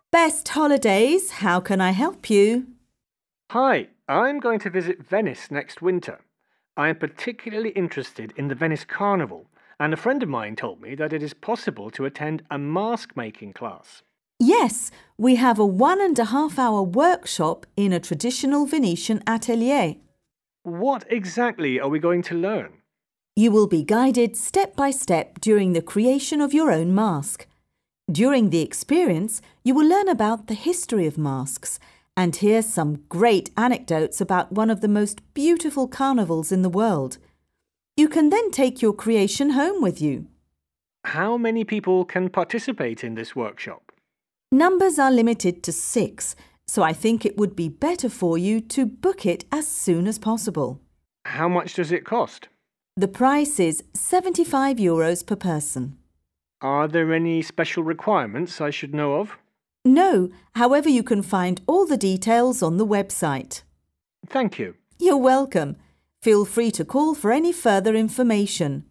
Best holidays, how can I help you? Hi, I'm going to visit Venice next winter. I am particularly interested in the Venice Carnival, and a friend of mine told me that it is possible to attend a mask making class. Yes, we have a 1.5 hour workshop in a traditional Venetian atelier. What exactly are we going to learn? You will be guided step by step during the creation of your own mask. During the experience, you will learn about the history of masks and hear some great anecdotes about one of the most beautiful carnivals in the world. You can then take your creation home with you. How many people can participate in this workshop? Numbers are limited to 6, so I think it would be better for you to book it as soon as possible. How much does it cost? The price is €75 per person. Are there any special requirements I should know of? No, however, you can find all the details on the website. Thank you. You're welcome. Feel free to call for any further information.